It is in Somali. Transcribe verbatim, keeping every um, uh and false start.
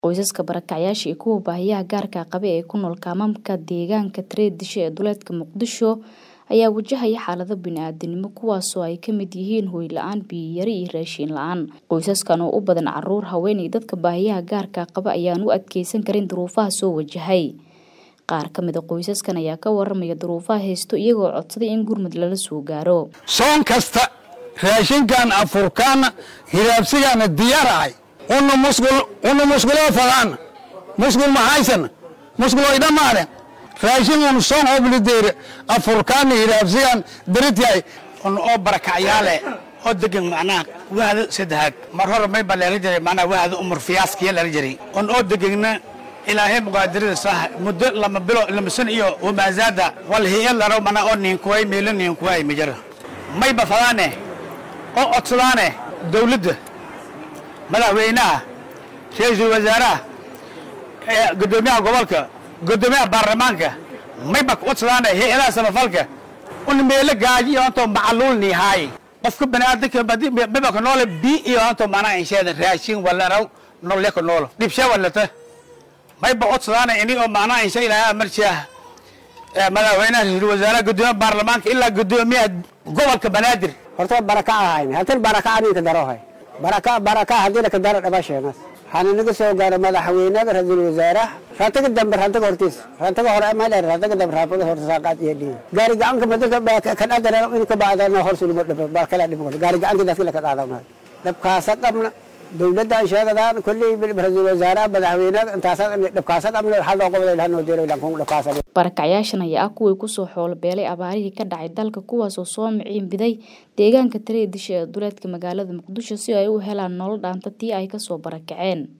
Qoysaska barakacyaasha iyo kuwa baahiyaha gaarka qaba ee ku nool kaamamka deegaanka Tire-Dishe ee duleedka Muqdisho ayaa wajahaya xaalado bini'aadanimo kuwaas oo ay ka mid yihiin hoy la'aan, biyo yari iyo raashin la'aan. Qoysaskan oo u badan carruur, haween iyo dadka baahiyaha gaarka qaba ayaan u adkeysan karin duruufaha soo wajahay. Qaar ka mid ah qoysaskan ayaa ka warramaya duruufaha haysto iyagoo codsaday in gurmad lala soo gaaro. Soon kasta raashinkan afurkaan hiraabsigan diyaar ah. Unu musqul unu musqulo fadaan musqul ma haysan musqulo ida maare raashin unu soon oblideer afurkaan hiraabsigan daritay on oo barakacyaale oo degan macnaa waada sadahad mar hore may baleeri jiray macnaa waada umur fiyaaskiya la jiray on oo degana ilaahay muqaadirada sah muddo lama bilo lama san iyo wama zaada wal hiya la raw macnaa oo nin kuway meelan nin kuway mijara may ba fadaane oo odsadaane dawladda madaxweynaha ra'iisul wasaaraha ee gudoomiyaha gobolka gudoomiyaha baarlamaanka may bak odsadaane hay'adaha samafalka un meelo gaaji oo macluul nihay qofka bani'aadamka badi baba nool bi iyo anto macnaa in sheeda raashin wala raw nool ka nool dibsha wala ta may ba odsadaane ini oo macnaa in shay ilaahay marjiya madaxweynaha ra'iisul wasaaraha gudoomiyaha baarlamaanka ilaa gudoomiyaha gobolka banaadir horta baraka ahayn halkan baraka aan ka darohay baraka baraka hadii ka daro dhabasheena waxaan naga soo gaaray madaxweynaha ra'iisul wasaaraha rantaga dambe rantaga hortiis rantaga hore ama la rantaga dambe raafada horta saaqad iyo dhig gaari gacanka madaka kan adana in ka baadana hor sulmo dhab ba kala dhib gaari gacanka dadka la ka qaadana dabkaas qabna dawladda sheegadaan kulli ra'iisul wasaaraha madaxweynaha intaas dabkaas qabna hal loo qoday lahayn oo diiray lanku dabkaas barakacyaashan ayaa kuwii ku soo xoolo beelay abaarihii ka dhacay dalka kuwaas oo soo miciin biday deegaanka Tire-Dishe ee duleedka magaalada Muqdisho si ay u helaan nolol dhaanta tii ay ka soo barakaceen.